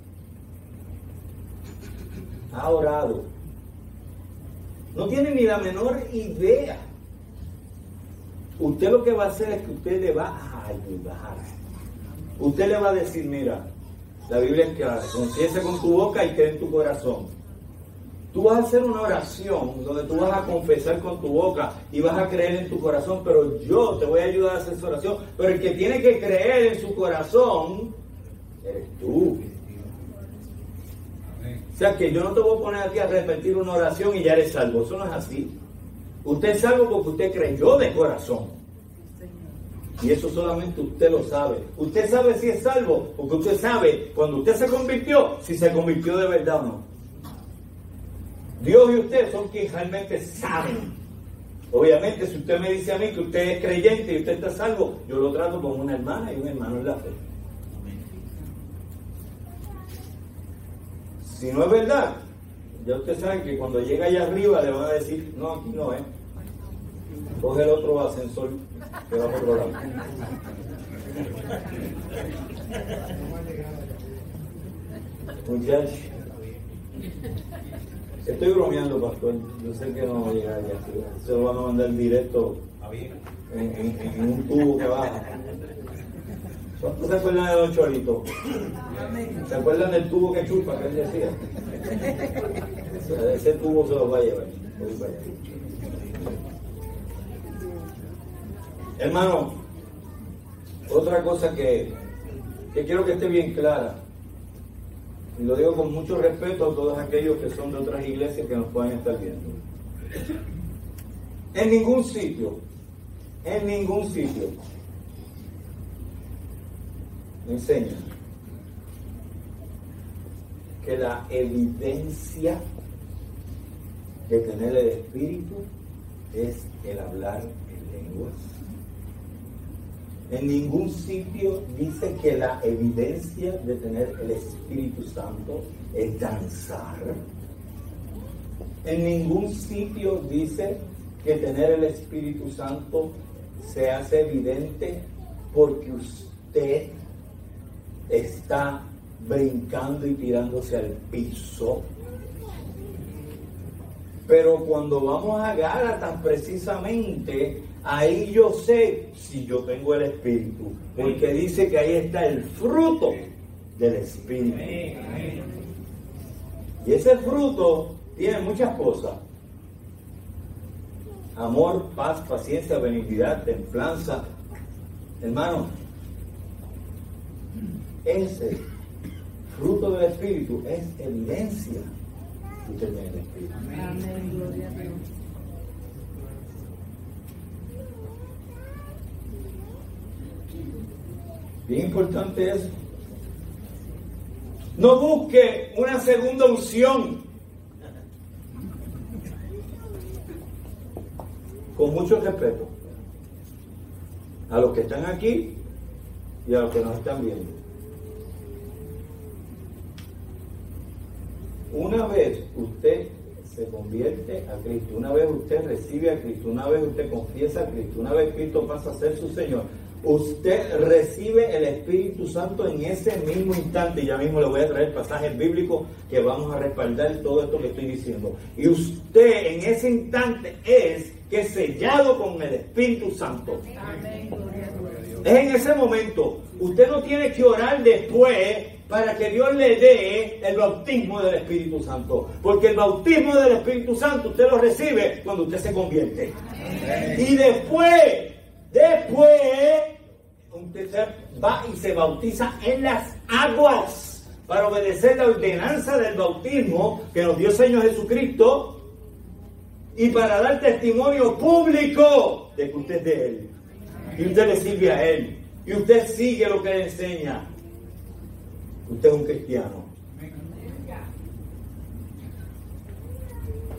ha orado, no tiene ni la menor idea, usted lo que va a hacer es que usted le va a ayudar. Usted le va a decir, mira, la Biblia es clara, confiesa con tu boca y cree en tu corazón. Tú vas a hacer una oración donde tú vas a confesar con tu boca y vas a creer en tu corazón, pero yo te voy a ayudar a hacer esa oración. Pero el que tiene que creer en su corazón eres tú. O sea que yo no te voy a poner aquí a repetir una oración y ya eres salvo. Eso no es así. Usted es salvo porque usted creyó de corazón. Y eso solamente usted lo sabe. Usted sabe si es salvo porque usted sabe cuando usted se convirtió, si se convirtió de verdad o no. Dios y usted son quienes realmente saben. Obviamente, si usted me dice a mí que usted es creyente y usted está salvo, yo lo trato como una hermana y un hermano en la fe. Si no es verdad, ya usted sabe que cuando llega allá arriba le van a decir, no, aquí no es. Coge el otro ascensor que va por otro lado. Muchachos, estoy bromeando, pastor. Yo sé que no va a llegar allá arriba. Se lo van a mandar directo en, en, en un tubo que baja. ¿Cuántos se acuerdan de Don Cholito? ¿Se acuerdan del tubo que chupa que él decía? Ese tubo se lo va a llevar. Voy para allá. Hermano, otra cosa que, que quiero que esté bien clara, y lo digo con mucho respeto a todos aquellos que son de otras iglesias que nos pueden estar viendo. En ningún sitio, en ningún sitio, me enseña que la evidencia de tener el Espíritu es el hablar en lenguas. En ningún sitio dice que la evidencia de tener el Espíritu Santo es danzar. En ningún sitio dice que tener el Espíritu Santo se hace evidente porque usted está brincando y tirándose al piso. Pero cuando vamos a Gálatas, precisamente, ahí yo sé si yo tengo el Espíritu, porque dice que ahí está el fruto del Espíritu. Y ese fruto tiene muchas cosas: amor, paz, paciencia, benignidad, templanza. Hermano, ese fruto del Espíritu es evidencia que usted tiene el Espíritu. Amén, gloria a Dios. Bien importante eso. No busque una segunda unción. Con mucho respeto a los que están aquí y a los que nos están viendo. Una vez usted se convierte a Cristo, una vez usted recibe a Cristo, una vez usted confiesa a Cristo, una vez Cristo pasa a ser su Señor, usted recibe el Espíritu Santo en ese mismo instante. Y ya mismo le voy a traer pasajes bíblicos que vamos a respaldar todo esto que estoy diciendo. Y usted en ese instante es que es sellado con el Espíritu Santo. Amén, gloria a Dios. Es en ese momento. Usted no tiene que orar después para que Dios le dé el bautismo del Espíritu Santo. Porque el bautismo del Espíritu Santo usted lo recibe cuando usted se convierte. Amén. Y después, después, usted va y se bautiza en las aguas para obedecer la ordenanza del bautismo que nos dio el Señor Jesucristo y para dar testimonio público de que usted es de Él. Y usted le sirve a Él. Y usted sigue lo que Él enseña. Usted es un cristiano.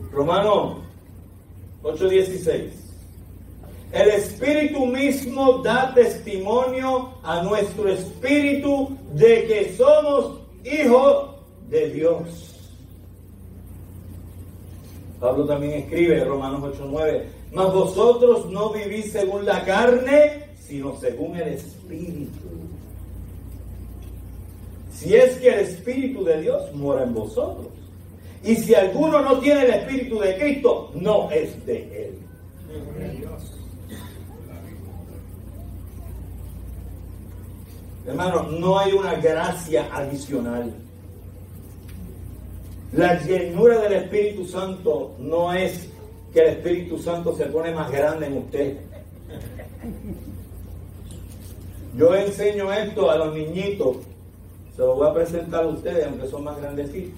Romanos ocho dieciséis. El Espíritu mismo da testimonio a nuestro espíritu de que somos hijos de Dios. Pablo también escribe en Romanos ocho nueve. Mas vosotros no vivís según la carne, sino según el Espíritu. Si es que el Espíritu de Dios mora en vosotros. Y si alguno no tiene el Espíritu de Cristo, no es de Él. Hermano, no hay una gracia adicional. La llenura del Espíritu Santo no es que el Espíritu Santo se pone más grande en usted. Yo enseño esto a los niñitos. Se lo voy a presentar a ustedes, aunque son más grandecitos.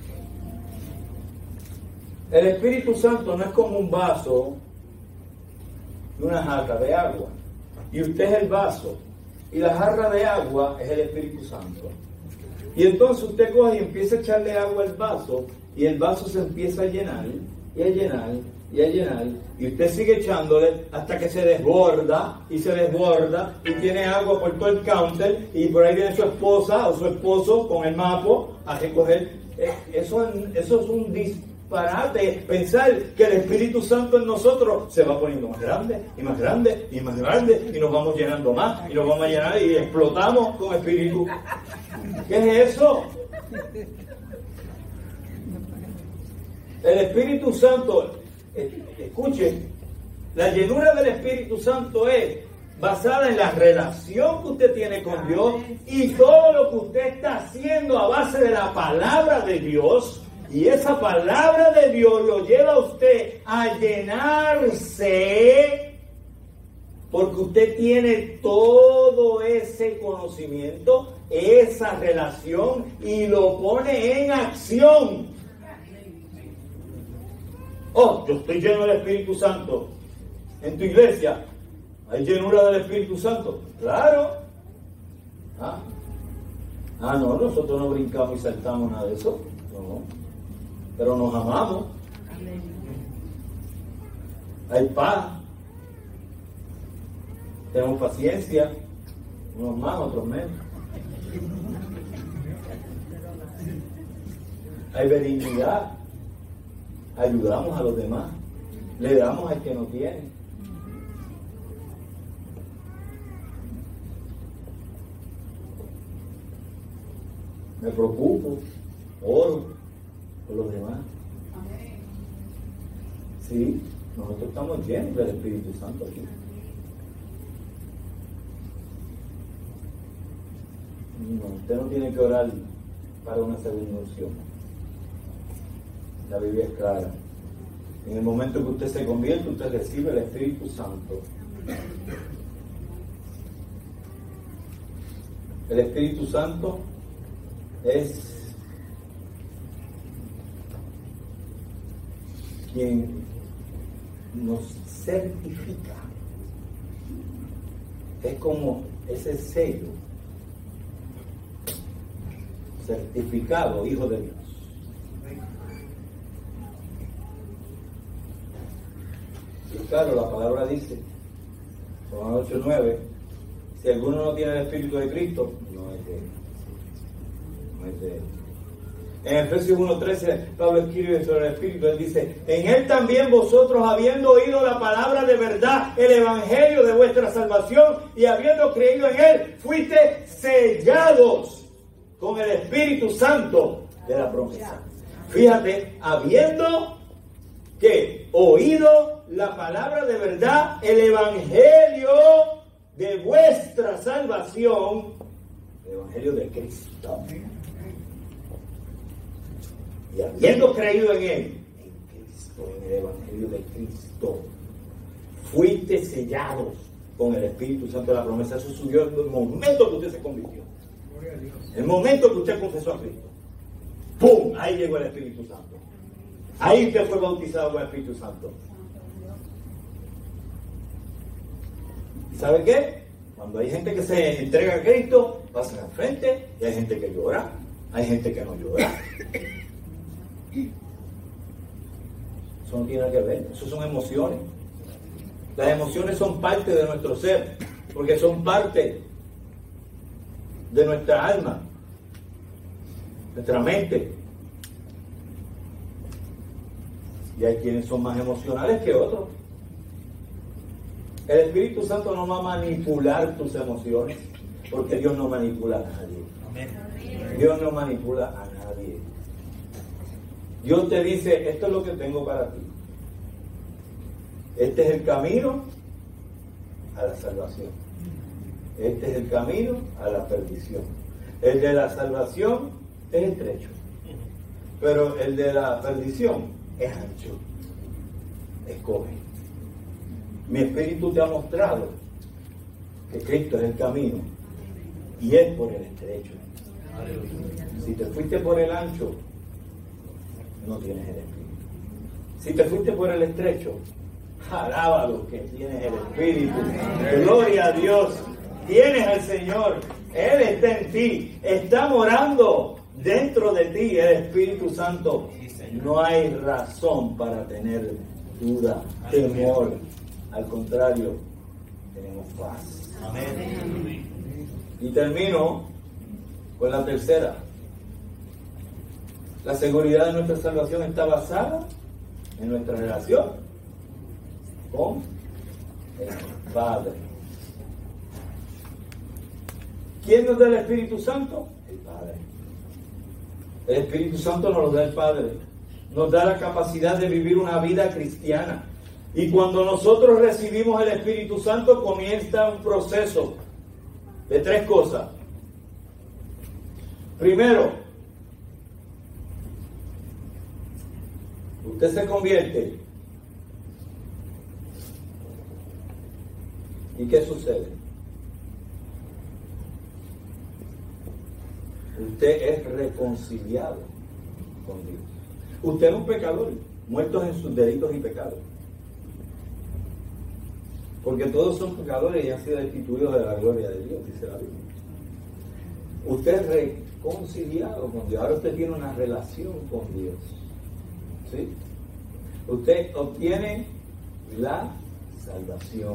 El Espíritu Santo no es como un vaso y una jarra de agua. Y usted es el vaso. Y la jarra de agua es el Espíritu Santo. Y entonces usted coge y empieza a echarle agua al vaso. Y el vaso se empieza a llenar, y a llenar, y a llenar. Y usted sigue echándole hasta que se desborda, y se desborda, y tiene agua por todo el counter. Y por ahí viene su esposa o su esposo con el mapo a recoger. Eso, eso es un disparate. Pensar que el Espíritu Santo en nosotros se va poniendo más grande, y más grande, y más grande. Y nos vamos llenando más, y nos vamos a llenar, y explotamos con Espíritu. ¿Qué es eso? El Espíritu Santo, escuche, la llenura del Espíritu Santo es basada en la relación que usted tiene con Dios y todo lo que usted está haciendo a base de la palabra de Dios. Y esa palabra de Dios lo lleva a usted a llenarse porque usted tiene todo ese conocimiento, esa relación y lo pone en acción. Oh, yo estoy lleno del Espíritu Santo. En tu iglesia hay llenura del Espíritu Santo. Claro. Ah, ah no, nosotros no brincamos y saltamos nada de eso. No. Pero nos amamos. Hay paz. Tenemos paciencia. Unos más, otros menos. Hay benignidad. Ayudamos a los demás, le damos al que no tiene. Me preocupo, oro por los demás. Sí, nosotros estamos llenos del Espíritu Santo aquí. No, usted no tiene que orar para una segunda unción. La Biblia es clara. En el momento que usted se convierte, usted recibe el Espíritu Santo. El Espíritu Santo es quien nos certifica. Es como ese sello. Certificado, hijo de Dios. Y claro, la palabra dice, Romanos ocho nueve, si alguno no tiene el Espíritu de Cristo, no es de él. No es de él. En Efesios uno trece, Pablo escribe sobre el Espíritu, él dice, en él también vosotros, habiendo oído la palabra de verdad, el evangelio de vuestra salvación, y habiendo creído en él, fuiste sellados con el Espíritu Santo de la promesa. Fíjate, habiendo que oído la palabra de verdad, el evangelio de vuestra salvación, el evangelio de Cristo. Y habiendo creído en él, en Cristo, en el evangelio de Cristo, fuiste sellados con el Espíritu Santo de la promesa. Eso subió en el momento que usted se convirtió. El momento que usted confesó a Cristo. ¡Pum! Ahí llegó el Espíritu Santo. Ahí usted fue bautizado con el Espíritu Santo. ¿Y sabe qué? Cuando hay gente que se entrega a Cristo, pasan al frente y hay gente que llora, hay gente que no llora. Eso no tiene nada que ver, eso son emociones. Las emociones son parte de nuestro ser, porque son parte de nuestra alma, nuestra mente. Y hay quienes son más emocionales que otros. El Espíritu Santo no va a manipular tus emociones, porque Dios no manipula a nadie. Amén. Dios no manipula a nadie. Dios te dice, esto es lo que tengo para ti. Este es el camino a la salvación. Este es el camino a la perdición. El de la salvación es estrecho, pero el de la perdición es ancho. Escoge. Mi espíritu te ha mostrado que Cristo es el camino y es por el estrecho. Si te fuiste por el ancho, no tienes el espíritu. Si te fuiste por el estrecho, alábalo que tienes el espíritu. Gloria a Dios. Tienes al Señor. Él está en ti. Está morando dentro de ti el Espíritu Santo. No hay razón para tener duda, temor. Al contrario, tenemos paz. Amén. Y termino con la tercera. La seguridad de nuestra salvación está basada en nuestra relación con el Padre. ¿Quién nos da el Espíritu Santo? El Padre. El Espíritu Santo nos lo da el Padre. Nos da la capacidad de vivir una vida cristiana. Y cuando nosotros recibimos el Espíritu Santo, comienza un proceso de tres cosas. Primero, usted se convierte. ¿Y qué sucede? Usted es reconciliado con Dios. Usted es un pecador, muertos en sus delitos y pecados. Porque todos son pecadores y han sido destituidos de la gloria de Dios, dice la Biblia. Usted es reconciliado con Dios. Ahora usted tiene una relación con Dios. ¿Sí? Usted obtiene la salvación.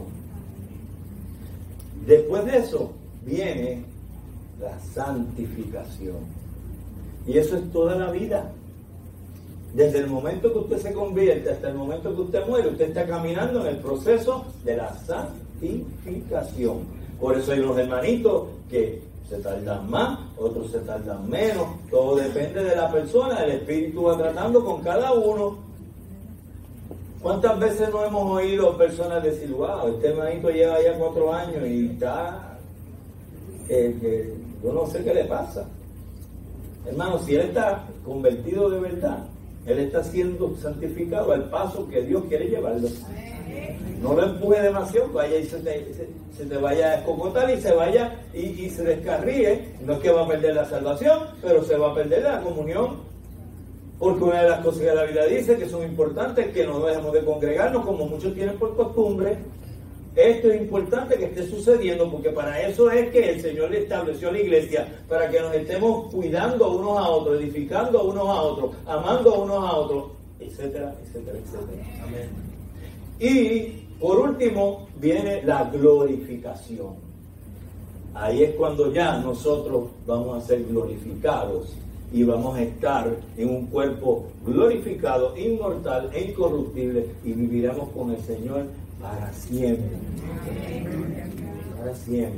Después de eso viene la santificación. Y eso es toda la vida. Desde el momento que usted se convierte hasta el momento que usted muere, usted está caminando en el proceso de la santificación. Por eso hay unos hermanitos que se tardan más, otros se tardan menos. Todo depende de la persona. El Espíritu va tratando con cada uno. ¿Cuántas veces no hemos oído personas decir, wow, este hermanito lleva ya cuatro años y está, eh, que yo no sé qué le pasa? Hermano, si él está convertido de verdad, él está siendo santificado al paso que Dios quiere llevarlo. No lo empuje demasiado, vaya y se te, se, se te vaya a escocotar y se vaya y, y se descarríe. No es que va a perder la salvación, pero se va a perder la comunión. Porque una de las cosas que la Biblia dice que son importantes es que no dejemos de congregarnos como muchos tienen por costumbre. Esto es importante que esté sucediendo porque para eso es que el Señor le estableció la iglesia, para que nos estemos cuidando unos a otros, edificando unos a otros, amando unos a otros, etcétera, etcétera, etcétera. Amén. Y por último viene la glorificación. Ahí es cuando ya nosotros vamos a ser glorificados y vamos a estar en un cuerpo glorificado, inmortal e incorruptible y viviremos con el Señor para siempre. Para siempre.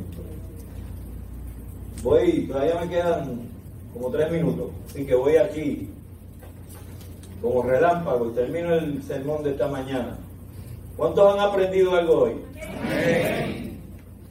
Voy, todavía me quedan como tres minutos, así que voy aquí como relámpago y termino el sermón de esta mañana. ¿Cuántos han aprendido algo hoy? Amén.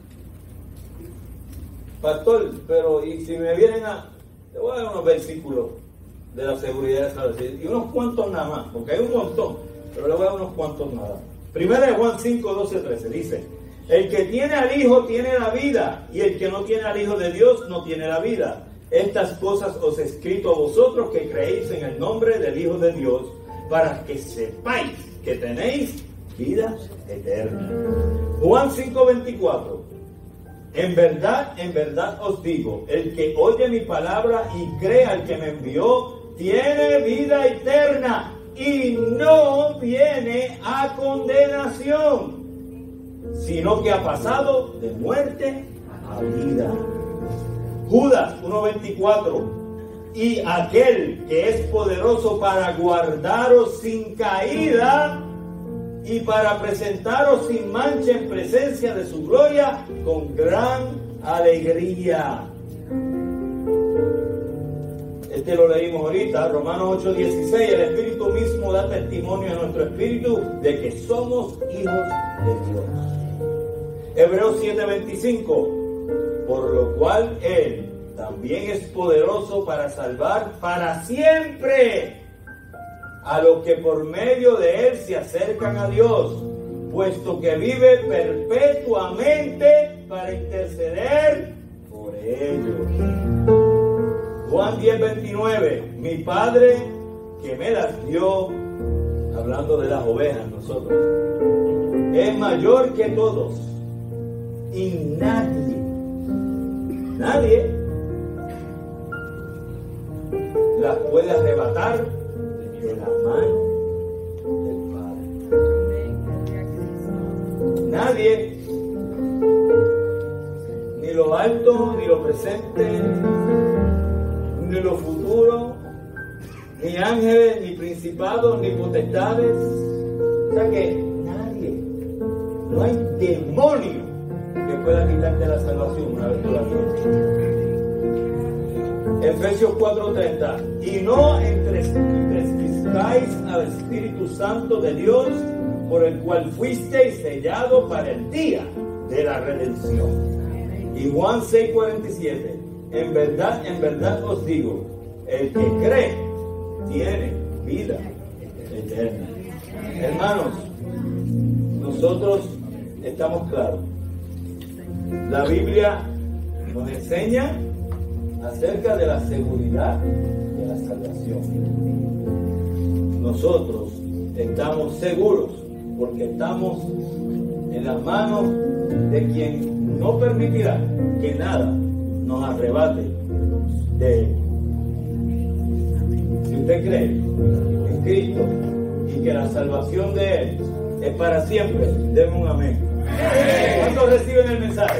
Pastor, pero y si me vienen a... Te voy a dar unos versículos de la seguridad de salvación y unos cuantos nada más, porque hay un montón, pero le voy a dar unos cuantos nada más. Primera de Juan cinco, doce, trece dice: el que tiene al Hijo tiene la vida, y el que no tiene al Hijo de Dios no tiene la vida. Estas cosas os he escrito a vosotros que creéis en el nombre del Hijo de Dios, para que sepáis que tenéis vida eterna. Juan cinco, veinticuatro: en verdad, en verdad os digo, el que oye mi palabra y cree al que me envió, tiene vida eterna y no viene a condenación, sino que ha pasado de muerte a vida. Judas uno veinticuatro, y aquel que es poderoso para guardaros sin caída y para presentaros sin mancha en presencia de su gloria con gran alegría. Este lo leímos ahorita, Romanos ocho dieciséis. El Espíritu mismo da testimonio a nuestro espíritu de que somos hijos de Dios. Hebreos siete veinticinco. Por lo cual Él también es poderoso para salvar para siempre a los que por medio de Él se acercan a Dios, puesto que vive perpetuamente para interceder por ellos. Juan diez veintinueve. Mi Padre que me las dio, hablando de las ovejas nosotros, es mayor que todos, y nadie Nadie las puede arrebatar de la mano del Padre. Nadie, ni lo alto, ni lo presente, ni lo futuro, ni ángeles, ni principados, ni potestades. O sea que nadie, no hay demonio que pueda quitarte la salvación una vez tú la tienes. Efesios cuatro treinta. Y no entristezcáis al Espíritu Santo de Dios, por el cual fuisteis sellados para el día de la redención. Y Juan seis cuarenta y siete. En verdad, en verdad os digo, el que cree tiene vida eterna. Hermanos, nosotros estamos claros. La Biblia nos enseña acerca de la seguridad de la salvación. Nosotros estamos seguros porque estamos en las manos de quien no permitirá que nada nos arrebate de Él. Si usted cree en Cristo y que la salvación de Él es para siempre, denme un amén. ¿Cuántos reciben el mensaje?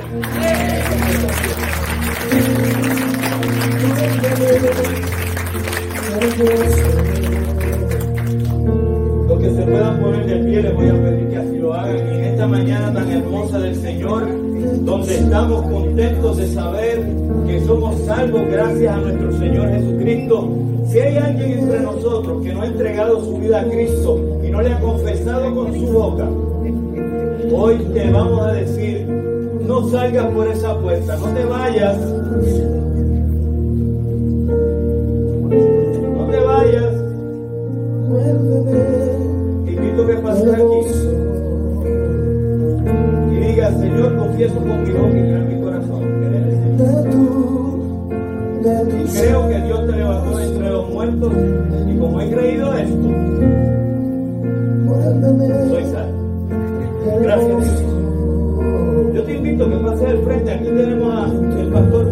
Los que se puedan poner de pie, les voy a pedir que así lo hagan en esta mañana tan hermosa del Señor, donde estamos contentos de saber que somos salvos gracias a nuestro Señor Jesucristo. Si hay alguien entre nosotros que no ha entregado su vida a Cristo y no le ha confesado con su boca, hoy te vamos a decir, no salgas por esa puerta, no te vayas, no te vayas. Te invito a que pases aquí y digas, Señor, confieso con mi boca y creo en mi corazón que eres el Señor. Y creo que Dios te levantó de entre los muertos, y como he creído esto, soy salvo. Gracias, Dios. Yo te invito a que pases al frente. Aquí tenemos al pastor